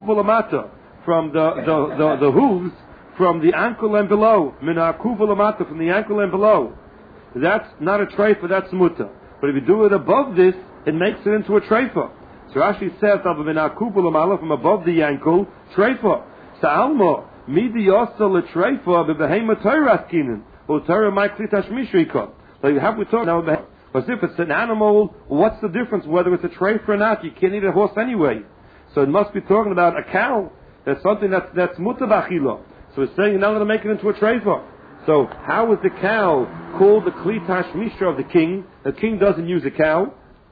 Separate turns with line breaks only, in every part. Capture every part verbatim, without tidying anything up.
Kuvalamata, from the, the, the, the hooves, from the ankle and below. Mina Kuvalamata, from the ankle and below. That's not a treifa, that's muta. But if you do it above this, it makes it into a treifa. So Rashi says, from above the ankle, treifa. Sa'alma, midi yasa l'treifa, b'behema toiras kinin, or toira ma'kli tashmishrika. Like, have we talked now about, but if it's an animal, what's the difference whether it's a treifa or not? You can't eat a horse anyway. So it must be talking about a cow. That's something that's, that's muta b'achila. So it's saying you're not going to make it into a treifa. So how is the cow called the kli tashmisha of the king? The king doesn't use a cow.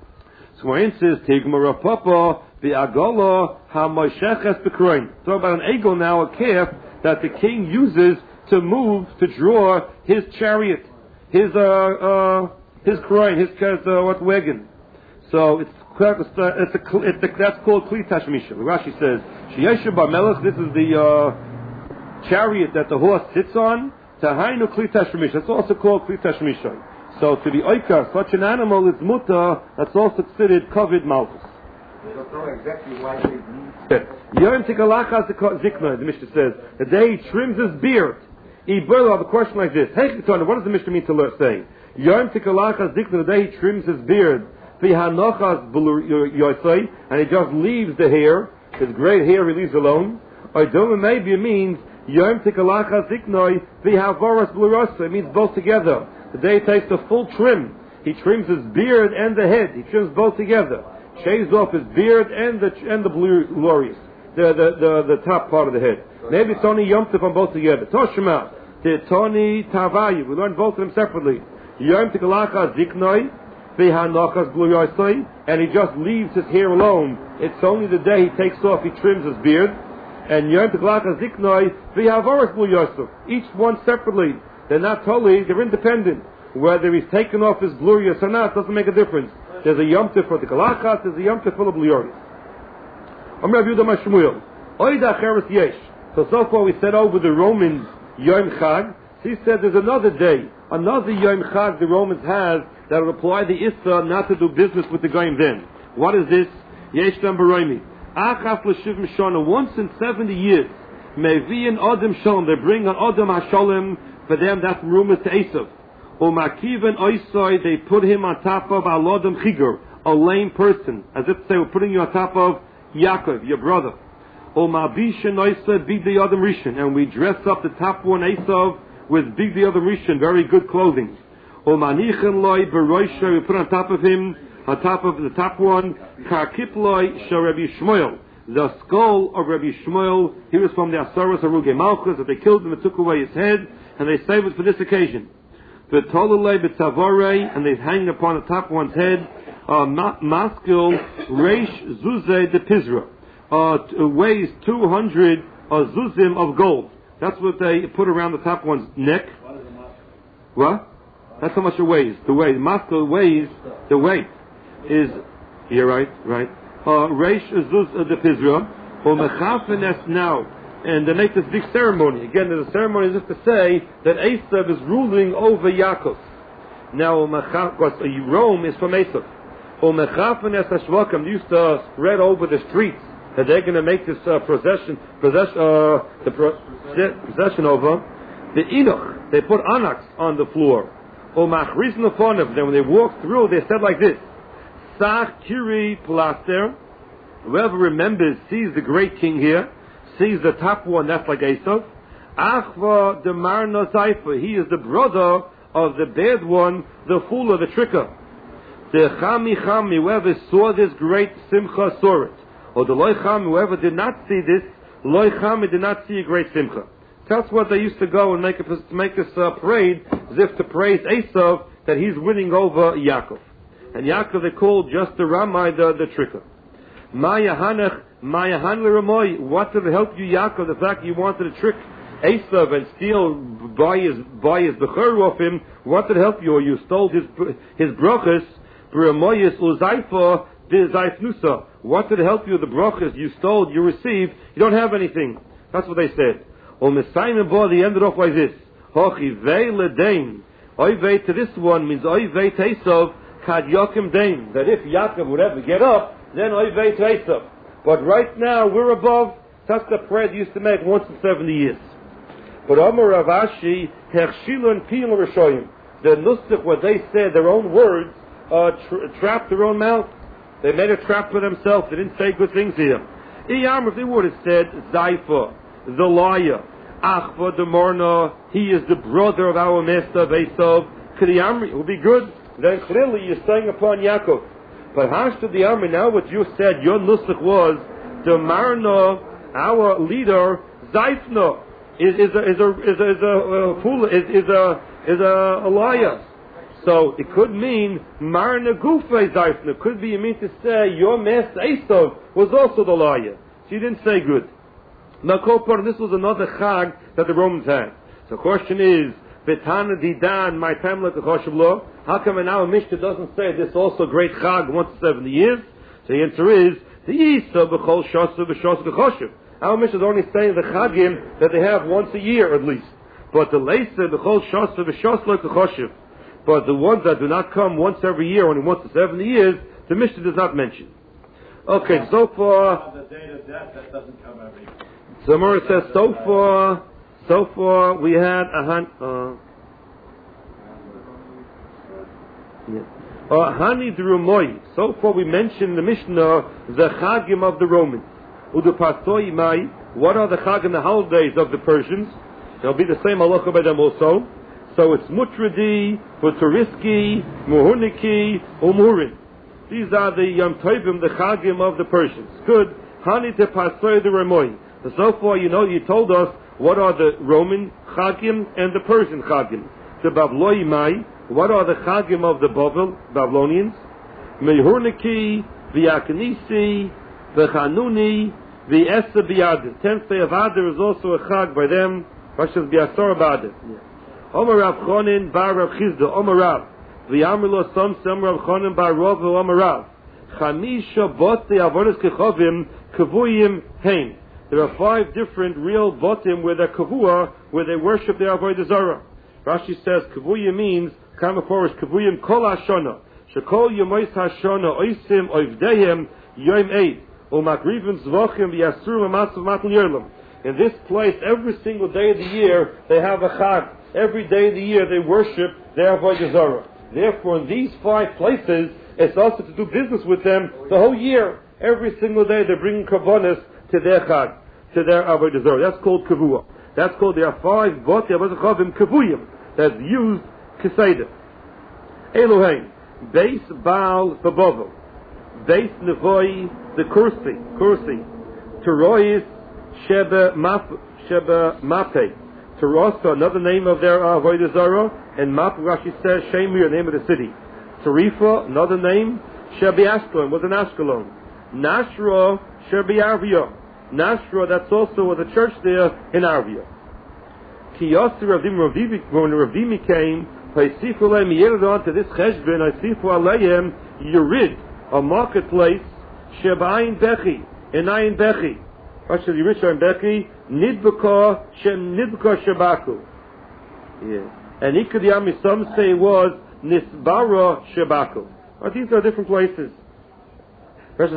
So when it says, Tigmara Papa, the Agola, HaMosheches Bekroin. Talk about an eagle now, a calf, that the king uses to move, to draw his chariot, his, uh, uh, his kroin, his, uh, what, wagon. So it's, it's a, it's a, it's a, that's called Kli Tashmisha. Rashi says, Sheyesha Bamelech, this is the, uh, chariot that the horse sits on, Tahainu Kli Tashmisha. That's also called Kli Tashmisha. So to the oika, such an animal is muta, that's also considered covered malchus.
I don't know exactly why they need.
Yom Tikalachas Zikna, the Mishnah says, the day he trims his beard. Iberla, have a question like this. Hey, what does the Mishnah mean to say? Yom Tikalachas Zikna, the day he trims his beard. Vihanochas Yosei, and he just leaves the hair, his great hair he leaves alone. Or don't maybe it means Yom Tikalachas Zikna, Vihavoras Blurosa, it means both together. The day he takes the full trim. He trims his beard and the head. He trims both together. Shaves off his beard and the and the blue glorious, the the, the the top part of the head. Maybe it's only Yom Tov on both together. Toshima, Titoni Tavayu. We learn both of them separately. Yom Tikalachas Ziknoi, Vihanochas Gloriously, and he just leaves his hair alone. It's only the day he takes off, he trims his beard. And Yom Tikalachas Ziknoi, Vihavoras Gloriously. Each one separately. They're not totally, they're independent. Whether he's taken off his blurious or not doesn't make a difference. There's a Yom Tov for the Kalachas, there's a Yom Tov full of blurious. So so far we said over the Romans Yom Chag. He said there's another day, another Yom Chag the Romans have that will apply the Issa not to do business with the Goyim then. What is this? Yesh Dam Baroimi. Achaf l'shiv mishana, once in seventy years, Mevi'in Adam Shalom, they bring an Adam HaShalom. For them, that's rumors to Esav. Or Makivan Oisoi, they put him on top of Alodam Chigur, a lame person, as if they were putting you on top of Yaakov, your brother. Or Mabishan Oisoi, Big the Adam Rishon, and we dress up the top one Esav with Big the Adam Rishon, very good clothing. Or Manichan Loi Beroisha, we put on top of him, on top of the top one, Karkip Loi Rabbi Shmuel, the skull of Rabbi Shmuel. He was from the Asaras Aruge Malchus, that they killed him and took away his head. And they save it for this occasion. The Tolale B'Tavore, and they hang upon the top one's head, uh, maskil Reish Zuze de Pizra, uh, weighs two hundred uh, zuzim of gold. That's what they put around the top one's neck. What? That's how much it weighs. The weight. Maskil weighs, the weight is, you're right, right. Uh, Reish Zuz de Pizra, or Mechafenes now. And they make this big ceremony. Again, there's a ceremony as if to say that Esav is ruling over Yaakov. Now, because Rome is from Esav. They used to spread over the streets that they're going to make this uh, procession, procession, uh, the pro- procession over. The Enoch, they put onyx on the floor. Then when they walked through, they said like this: Sach Kiri Plaster. Whoever remembers sees the great king here. Sees the top one, that's like Esav. Achva de Marna Zaifa, he is the brother of the bad one, the fool of the tricker. The Chami Chami, whoever saw this great Simcha saw it. Or the Loi Chami, whoever did not see this, Loi Chami did not see a great Simcha. That's what they used to go and make, a, to make this uh, parade, as if to praise Esav, that he's winning over Yaakov. And Yaakov they called just the Ramai, the, the tricker. Maya Hanach, Maya Hanle Ramoy, what did it help you, Yaakov, the fact you wanted to trick Esav and steal, buy his, buy his Bechor off him, what did it help you? Or you stole his, his brachas, B'ramoyis Uzaifa, B'zaifnusa. What did it help you? The brachas you stole, you received, you don't have anything. That's what they said. Or Messiah Bo, they ended off like this. Hochi Vei Ledain. Oivei to this one means Oivei to Esav, Kad Yokim Dain. That if Yaakov would ever get up, then Oivei to Esav. But right now, we're above. That's the prayer they used to make once in seventy years. But Amar Rav Ashi, Hershilon Pil Rishoyim. The Nusach, what they said, their own words, uh, tra- trapped their own mouth. They made a trap for themselves. They didn't say good things here. Iyam, if they would have said, Zaifa, the liar, Achva the Morna, he is the brother of our master of Esav, Kriyamri, it would be good. Then clearly you're saying upon Yaakov. But Hashta the Amri, now what you said, your Nusach was, the Marna, our leader, Zaifna, is, is a, is a, is a, is a, uh, fool, is, is a, is a, a liar. So it could mean Marna Gufa Zaifna. It could be you mean to say your master Esav was also the liar. So you didn't say good. Now, Kopar, this was another Chag that the Romans had. So the question is, Betana Didan, my time like the Choshev law, how come in our Mishnah doesn't say this also great Chag once in seventy years? So the answer is, the Isa b'chol Shosu b'Shos b'Choshev. Our Mishnah is only saying the Chagim that they have once a year at least. But the Leisa b'chol Shosu b'Shos like the Choshev. But the ones that do not come once every year, only once in seventy years, the Mishnah does not mention. Okay, so far...
On the day of death, that doesn't come every year.
So Mora says, so far, so far we had a han, uh, yeah. uh, Hani Drumoy. So far we mentioned in the Mishnah the Chagim of the Romans. Udupasoi Mai. What are the Chagim, the holidays of the Persians? There'll be the same halacha by them also. So it's Mutridi, Futuriski, Muhuniki, Umurin. These are the Yom Tovim, the Chagim of the Persians. Good. Hani Tepasoi the Ramoy. So far, you know, you told us what are the Roman Chagim and the Persian Chagim. The Bavloi Mai, what are the Chagim of the Bavel, Babylonians? Mehurniki, the Aknisi, the Chanuni, the Esa Biyad. Tenth day of Adar is also a Chag by them. Pashas Biyasar Badar. Omer Rav Chonin bar Rav Chizda, Omer Rav. V'yamrilo Som Sem Rav Chonin bar Rav Omer Rav. Chamisha Bote Avonis Kechovim Kavuyim Hein. There are five different real botim where they're kavua, where they worship their avodah zarah. Rashi says kavuya means kamaforish kavuyim kol hashana shekol yomois hashana oisim oivdehem yom eid umakrivim zvachim v'yasurim amasav matan yerlam. In this place, every single day of the year they have a chag. Every day of the year they worship their avodah zarah. Therefore, in these five places, it's also to do business with them the whole year. Every single day they're bringing karbonos to their chag, to their avodah zarah. That's called kavua. That's called, there are five boti avotachavim kavuyim that's used keseda. Elohim, Beis Baal Babovel, Beis Nevoi the Kursi, Kursi, Terois Sheba Map, Sheba Mape, Terosa, another name of their avodah zarah, and Map, Rashi says Shemir, name of the city. Tarifa, another name, Shebi Ashkelon, was in Ashkelon. Nashra, Shebi Arvia. Nashra, that's also was a church there in Arvia. Kiyasi Ravim Ravimi, when Ravimi came, Paisifu Leim Yeridon to this Cheshbin, Paisifu Aleim Yerid, a marketplace, Shebayin Bechi, in Ayin Bechi. Actually, Yerisha Bechi, Nidbaka, Shem Nidbaka Shebaku. Yeah. And Ikadiyami, some say was Nisbara Shebaku. Well, these are different places. These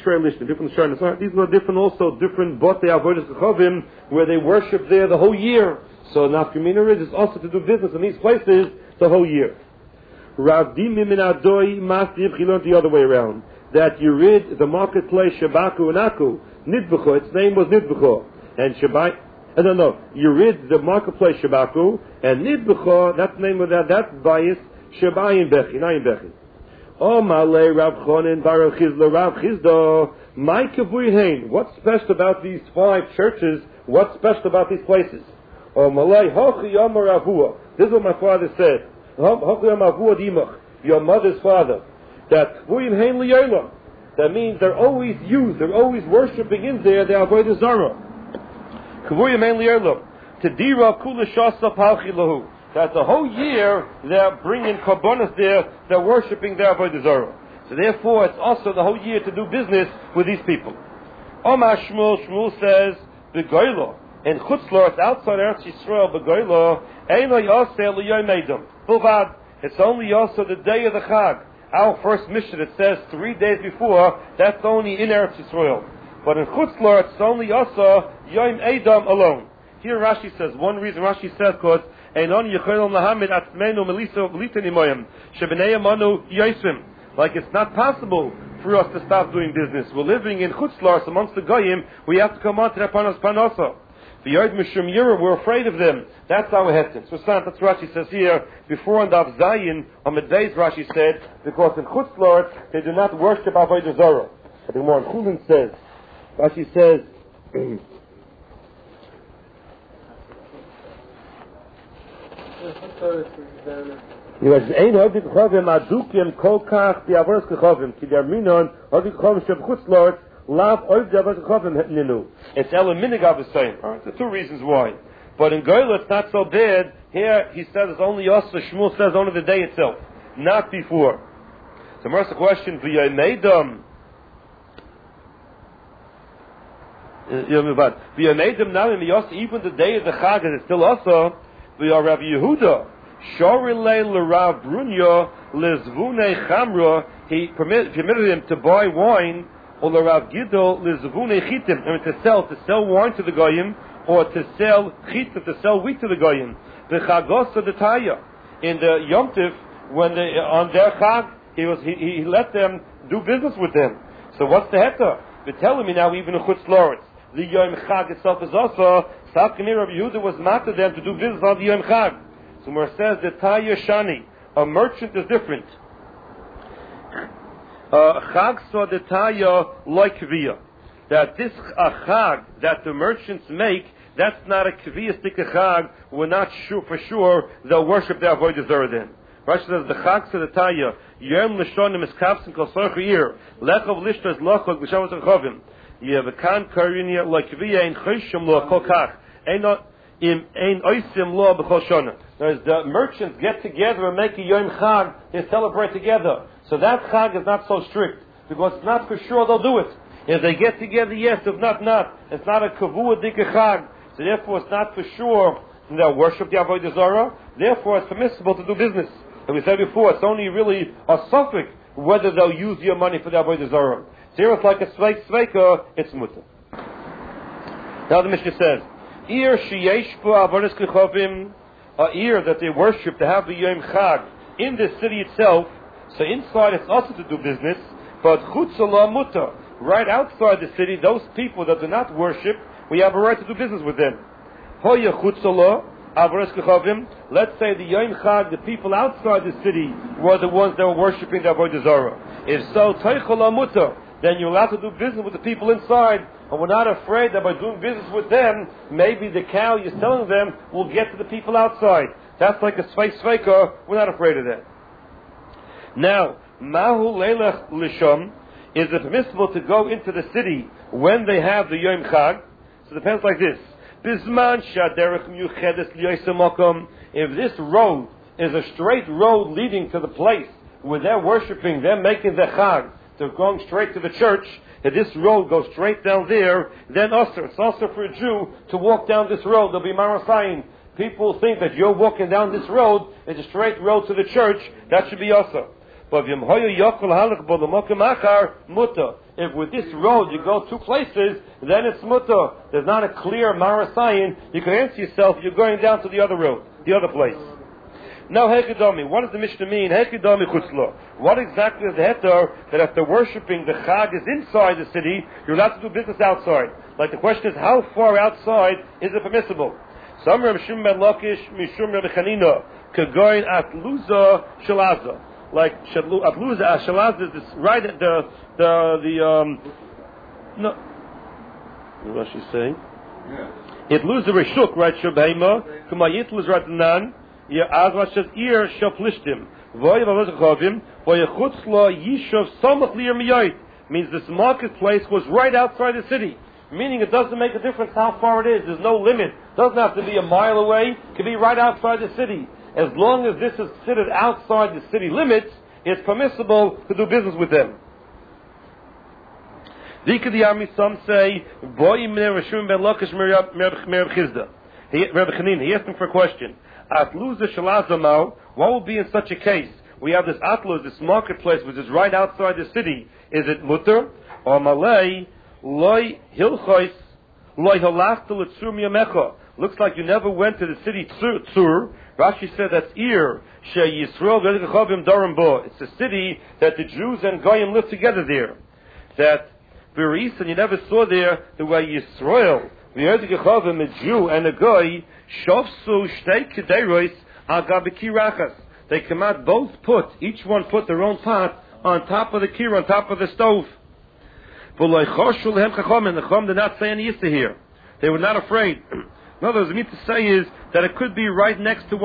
are different also, different Botei Avodas Kechovim, where they worship there the whole year. So Nafkamina is also to do business in these places the whole year. Ravdim min Adoi Masdiv Chilon, the other way around. That you read the marketplace Shabaku and Aku, Nidbucho, its name was Nidbucho. And Shabai, I don't know, you read the marketplace Shabaku, and Nidbucho, that's the name of that, that bias, Shabayin Bechi, Nayin Bechi. Oh, Malay Rav Chonin bar Rav Chizda, Rav Chizda, my Kavuyin. What's special about these five churches? What's special about these places? Oh, Malay Hochi Yomar Avua. This is what my father said. Hochi Yomar Avua Dimach, your mother's father. That Kavuyin Hein Liyolam. That means they're always used. They're always worshiping in there. They avoid Zarah. Kavuyin Hein Liyolam. Tedira Kula Shasa Palchi Lahu. That the whole year they're bringing karbonos there, they're worshipping their avodah zarah. So therefore, it's also the whole year to do business with these people. Omar Shmuel, Shmuel says, Begoylo, in Chutzlar, it's outside Eretz Yisrael, Begoylo, Eino Yoseh L'Yom Edom. Bilvad, it's only also the day of the Chag. Our first mission, it says three days before, that's only in Eretz Yisrael. but in Chutz La'aretz it's only also Yom Edom alone. Here Rashi says, one reason Rashi says, because Einon Yecholim Lahamid Atzmenu Melisa Litanimoyim Shebnei Amanu Yosim. Like it's not possible for us to stop doing business. We're living in Chutz La'aretz amongst the Goyim. We have to come on to that Panos Panosa. The Yod Mishum Yira, we're afraid of them. That's our hetin. So that's what Rashi says here. Before on Dav Zayin, on the days Rashi said, because in Chutz La'aretz they do not worship Avodah Zarah. I think more on Chulin says, Rashi says, because ein hodik chovim adukim kol kach the avodas chovim ki der minon hodik chovim sheb chutz la'aretz lav oiv the avodas chovim ninu. It's elaminig of the same. Alright, there are two reasons why. But in Goyla it's not so bad. Here he says it's only us. Shmuel says only the day itself, not before. So first the question: V'yameidam. V'yameidam now in the Yos, even the day of the Chag is still also. V'yar Rav Yehuda. Shorilei l'Rav Brunya lezvunei chamra. He permitted, permitted him to buy wine, or l'Rav Gidol lezvunei chitim. I mean to sell, to sell wine to the goyim, or to sell chitim, to sell wheat to the goyim. The chagosa detaya in the Yom Tif, when they on their chag, he was he, he let them do business with them. So what's the heta? They're telling me now even in Chutz La'aretz, the Yom Chag itself is also Savkani Rav Yehuda was mad to them to do business on the Yom Chag. So where it says that Taya Shani, a merchant is different. Chag saw the Taya like Kviya. That this a Chag that the merchants make, that's not a Kviya stick a Chag. We're not sure for sure they'll worship their Avodah Zarah then. Rashi says the Chag saw the Taya Yom Lishonim is Kapsim Kol Sorach Eir Lechov Lishtas Lochog B'Shavat Rechovim. You have a Kan Karinia like Kviya in Chayshim Lo Kol Kach. Ain't not in ein oisim law b'chol shana. There's the merchants get together and make a Yom Chag. They celebrate together. So that Chag is not so strict because it's not for sure they'll do it. If they get together, yes. If not, not. It's not a kavua dika Chag. So therefore, it's not for sure they'll worship the Avodah Zarah. Therefore, it's permissible to do business. And we said before, it's only really a suffix whether they'll use your money for the Avodah Zarah. So here it's like a sveik sveika. It's mutter. Now the Mishnah says. Ear sheyesh bo avodas kechovim, a ear that they worship to have the Yom Chag in the city itself. So inside it's also to do business, but chutz la muta, right outside the city, those people that do not worship, we have a right to do business with them. Hoya chutz la avodas kechovim. Let's say the Yom Chag, the people outside the city were the ones that were worshiping the Avodah Zarah. If so, teichol la muta, then you're allowed to do business with the people inside. And we're not afraid that by doing business with them, maybe the cow you're selling them will get to the people outside. That's like a sveik sveika. We're not afraid of that. Now, mahu leilach lisham, is it permissible to go into the city when they have the Yom Chag? So it depends like this. Bisman shaderech miyuchedes liyosemokom. If this road is a straight road leading to the place where they're worshiping, they're making the Chag, they're going straight to the church, if this road goes straight down there, then also, it's also for a Jew to walk down this road. There'll be marasayin. People think that you're walking down this road, it's a straight road to the church, that should be also. But if with this road you go two places, then it's mutter. There's not a clear marasayin. You can answer yourself, you're going down to the other road, the other place. Now, Hekidami, what does the Mishnah mean? Hekidami chutzla. What exactly is the heter that if they're worshipping, the Chag is inside the city, you're allowed to do business outside? Like the question is, how far outside is it permissible? Some Reb Shimon ben Lakish, Mishum Reb Chanina, Kagoin Atluza Shalaza. Like Atluza Shalaza is this right at the, the, the, um, no, what she's saying? It lose the Reshuk, right? Shabheima, Kumayit lose right nan. Yeah, as much as ear shall plishtim. Voy vavazachovim, voy chutzla yishav samach liyer miyayit. Means this marketplace was right outside the city. Meaning it doesn't make a difference how far it is. There's no limit. It doesn't have to be a mile away. It can be right outside the city. As long as this is considered outside the city limits, it's permissible to do business with them. Dikadiyami, some say, boy min Rishum ben Lakish merab chizda. Rabbi Chanina, he asked him for a question. Atluza shalazamau, what will be in such a case? We have this atluz, this marketplace, which is right outside the city. Is it mutter or malay Loi hilchos, loi halachta l'tzur miyamecha. Looks like you never went to the city Tzur. Rashi said that's Ir, She Yisrael v'Yedichavim Darim Bo. It's a city that the Jews and Goyim live together there. That Beris, and you never saw there the way Yisrael, v'Yedichavim, a Jew and a Goy, Shofsu Shtei Kederos Agabiki Rachas. They come out both put, each one put their own pot on top of the kir, on top of the stove. V'Loi Choshu Lehem Chacham, and the Chacham did not say any Yissa here. They were not afraid. In other words, what I mean to say is that it could be right next to